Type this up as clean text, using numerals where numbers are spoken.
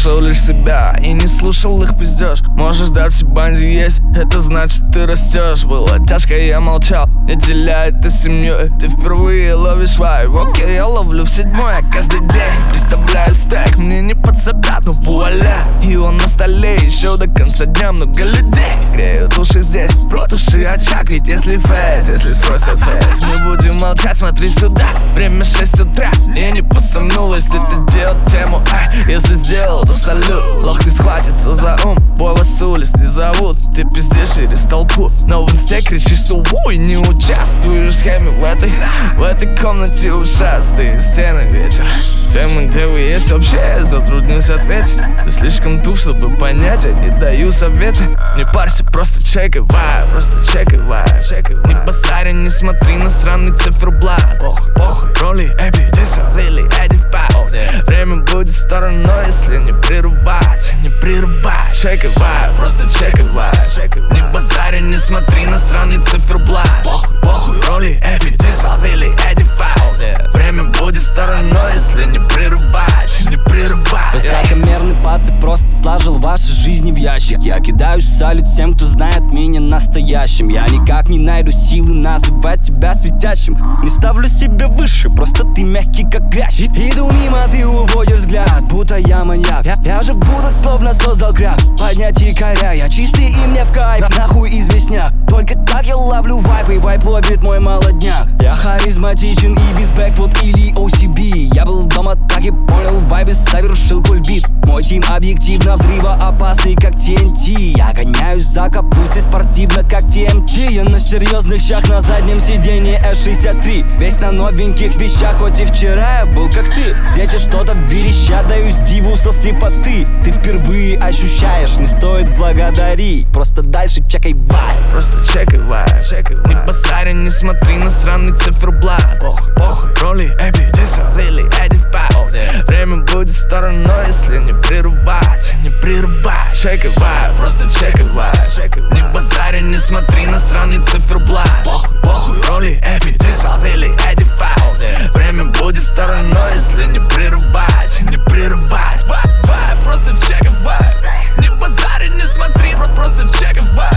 слушал лишь себя и не слушал их пиздеж. Можешь дальше банди есть, это значит ты растешь. Было тяжко, я молчал, не деля это семьей. Ты впервые ловишь вайб, окей, я ловлю в седьмой. Я каждый день представляю стек, мне не подсобят, но вуаля. И он на столе еще до конца дня. Много людей греют души здесь, протуши очаг. Ведь если фейс, если спросят фейс, мы будем молчать, смотри сюда. Время 6 утра, мне не посомнуло. Если ты делал тему, если сделал, то салют. Лох не схватится за ум, бой вас с улиц не зовут. Ты пиздишь через толпу, но в инсте кричишь суву и не участвуешь в схеме в этой комнате ужасные стены, ветер. Темы, где вы есть вообще, я затруднюсь ответить. Ты слишком туп, чтобы понять, я не даю советы. Не парься, просто чекай вайб, просто чекай вайб. Не базарь, не смотри на сраный циферблат. Похуй, роли, эпи, дисалили, эдифай. Время будет стороной, если не прерывать, не прерывать. Чекай вайб, просто чекай вайб. Не базарь, не смотри на сраный циферблат. Похуй, роли, эпи, дисалили, эдифай. Время будет стороной, если не прерывать, не прерывать. Высокомерный пацы просто сложил ваши жизни в ящик. Я кидаюсь в салют тем, кто знает меня настоящим. Я никак не найду силы называть тебя светящим. Не ставлю себя выше, просто ты мягкий как грязь. Иду мимо, ты уводишь взгляд, будто я маньяк. Я же в будах словно создал граб. Поднять якоря, я чистый и мне в кайф. Нахуй известняк, только так я ловлю вайп. И вайп ловит мой молодняк. Я харизматичен и без бэкфут или OCB. Я был дома, так и понял, в вайбе совершил кульбит. Мой тим объективно взрывоопасный, как TNT. Я гоняюсь за капустой спортивно, как TMT. Я на серьезных щах на заднем сиденье S63. Весь на новеньких вещах, хоть и вчера я был как ты. Дети что-то верещат, даюсь диву со слепоты. Ты впервые ощущаешь, не стоит благодарить. Просто дальше чекай вайб, просто чекай вайб. Не базарь, не смотри на сраный циферблат. Похуй, роли, эпи, дисалили, эдифай. Время будет стороной, если не прерывать, не прерывать. Чекай вайб, просто чекай вайб. Не базарь, не смотри на сраный циферблат. Похуй, роли, эпи, дисалили, эдифай. Время будет стороной, если не прерывать, не прерывать. Вайб, просто чекай вайб. Не базарь, не смотри, просто чекай вайб.